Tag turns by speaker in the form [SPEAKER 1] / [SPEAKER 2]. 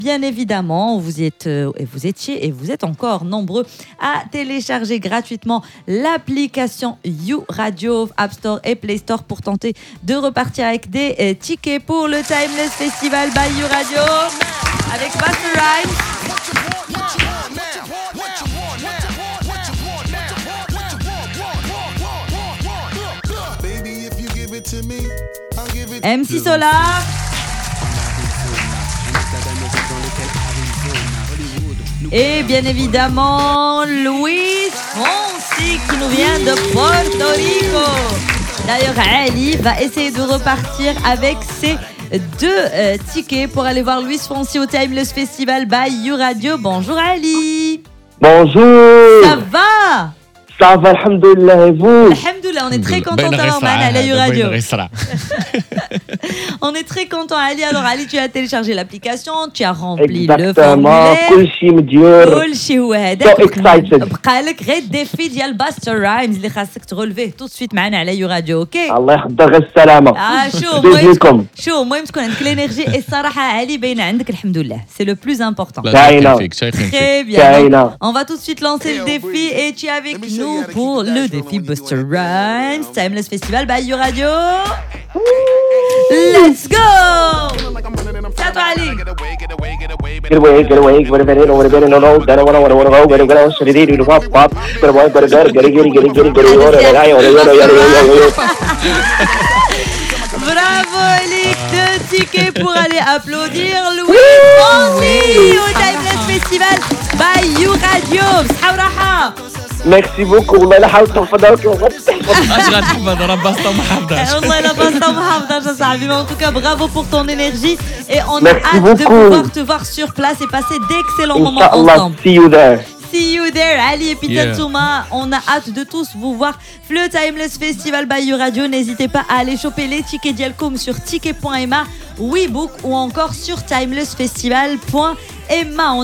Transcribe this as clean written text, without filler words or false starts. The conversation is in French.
[SPEAKER 1] Bien évidemment, vous êtes encore nombreux à télécharger gratuitement l'application You Radio App Store et Play Store pour tenter de repartir avec des tickets pour le Timeless Festival by You Radio avec Busta Rhymes. MC Solar. Et bien évidemment, Luis Fonsi qui nous vient de Porto Rico. D'ailleurs, Ali va essayer de repartir avec ses 2 tickets pour aller voir Luis Fonsi au Timeless Festival by You Radio. Bonjour Ali.
[SPEAKER 2] Bonjour.
[SPEAKER 1] Ça va?
[SPEAKER 2] Ça va, alhamdoulilah, et vous?
[SPEAKER 1] Alhamdoulilah, on est très content d'avoir à la You Radio. On est très content, Ali. Alors, Ali, tu as téléchargé l'application, tu as rempli le formulaire. كل شيء هو هذاك.
[SPEAKER 2] So excited.
[SPEAKER 1] بقى لك غير الديفي ديال باستر رايمز اللي خاصك تغلفيه tout de suite معنا على يو راديو، اوكي؟
[SPEAKER 2] الله يحفظك السلامة.
[SPEAKER 1] شو المهم تكون عندك l'énergie et الصراحة علي باينة عندك الحمد لله. C'est le plus important. Très bien. On va tout de suite lancer le défi et tu es avec nous pour le défi Busta Rhymes Timeless Festival by You Radio. Let's go! C'est à toi, Ali.
[SPEAKER 2] Get away, get away, get away, no, get away, no, no, get away, no, no, get away, get away, get away, pop, pop, get away, get away, get away, get away.
[SPEAKER 1] Bravo, Ali. 2 tickets pour aller applaudir Louis Fonsi au Timeless Festival by You Radio. صحة وراحة.
[SPEAKER 2] Merci beaucoup. والله لا حاول تحفظك
[SPEAKER 3] اش غتحفظ راه باسطه ومحافظاش.
[SPEAKER 1] والله لا باسطه ومحافظاش يا صاحبي. En tout cas, bravo pour ton énergie et on a
[SPEAKER 2] Merci
[SPEAKER 1] hâte de
[SPEAKER 2] beaucoup.
[SPEAKER 1] pouvoir te voir sur place et passer d'excellents moments
[SPEAKER 2] Inch'Allah,
[SPEAKER 1] ensemble.
[SPEAKER 2] see you there.
[SPEAKER 1] See you there, Ali et Peter
[SPEAKER 3] Yeah.
[SPEAKER 1] Touma. On a hâte de tous vous voir. Le Timeless Festival by You Radio. N'hésitez pas à aller choper les tickets d'Yalcom sur ticket.ma, WeBook ou encore sur timelessfestival.ma.